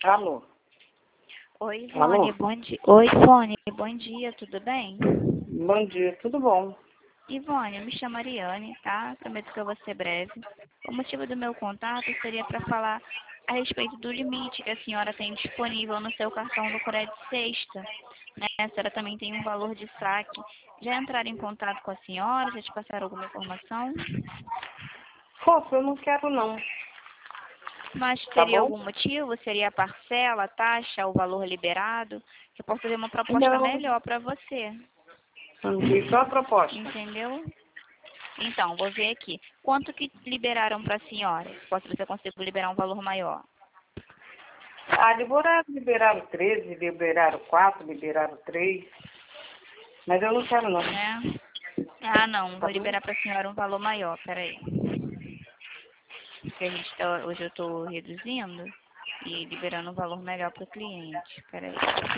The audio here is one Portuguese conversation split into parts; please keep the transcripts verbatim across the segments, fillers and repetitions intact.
Alô? Oi, Ivone, Alô? bom dia. Oi, Ivone, bom dia, tudo bem? Bom dia, tudo bom? Ivone, eu me chamo Ariane, tá? Prometo que eu vou ser breve. O motivo do meu contato seria para falar a respeito do limite que a senhora tem disponível no seu cartão do Crédito Sexta. Né? A senhora também tem um valor de saque. Já entraram em contato com a senhora? Já te passaram alguma informação? Fofo, eu não quero não, Mas tá teria bom? algum motivo? Seria a parcela, a taxa, o valor liberado? Que eu posso fazer uma proposta Não. melhor para você. E qual a proposta? Entendeu? Então, vou ver aqui. Quanto que liberaram para a senhora? Posso ver se eu consigo liberar um valor maior. Ah, liberaram, liberaram treze, liberaram quatro, liberaram três. Mas eu não quero não. Né? Ah, não. Tá Vou bom? liberar para a senhora um valor maior. Peraí. Porque a gente tá, hoje eu estou reduzindo e liberando um valor melhor para o cliente. Peraí.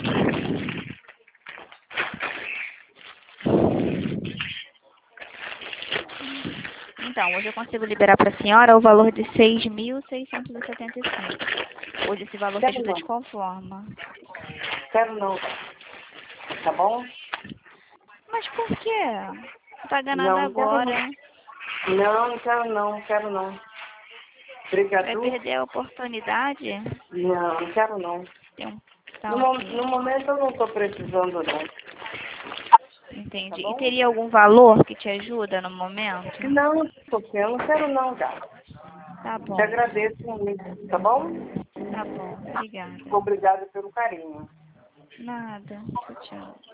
Então, hoje eu consigo liberar para a senhora o valor de seis mil seiscentos e setenta e cinco. Hoje esse valor te Quero ajuda não. de qual forma? Quero não. Tá bom? Mas por quê? Não paga Não, nada não quero não. agora. Não, não quero não, quero não. Vai Obrigado. perder a oportunidade? Não, não quero não. Tem um... Tá No, mo- ok. no momento eu não estou precisando não. Tá Entendi. E bom? teria algum valor que te ajuda no momento? Não, Sofia, eu não quero não, gata. Tá bom. Te agradeço muito, tá bom? Tá bom. Obrigada. Obrigada pelo carinho. Nada. Tchau, tchau.